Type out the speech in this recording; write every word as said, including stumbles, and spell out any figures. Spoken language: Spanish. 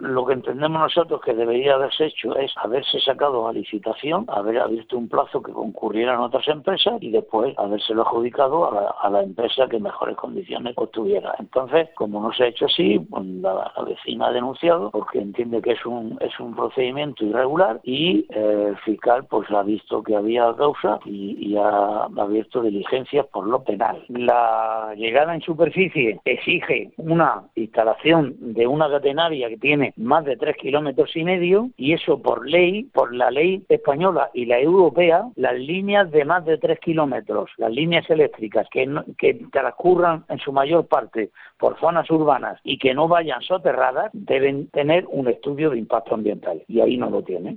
lo que entendemos nosotros que debería haberse hecho es haberse sacado a licitación, haber abierto un plazo que concurrieran otras empresas y después habérselo adjudicado a la, a la empresa que mejores condiciones obtuviera. Entonces, como no se ha hecho así, pues la, la vecina ha denunciado porque entiende que es un es un procedimiento irregular y eh, el fiscal pues ha visto que había causa y, y ha abierto diligencias por lo penal. La llegada en superficie exige una instalación de una catenaria que tiene más de tres kilómetros y medio y eso por ley, por la ley española y la europea, las líneas de más de tres kilómetros, las líneas eléctricas que, no, que transcurran en su mayor parte por zonas urbanas y que no vayan soterradas, deben tener un estudio de impacto ambiental y ahí no lo tienen.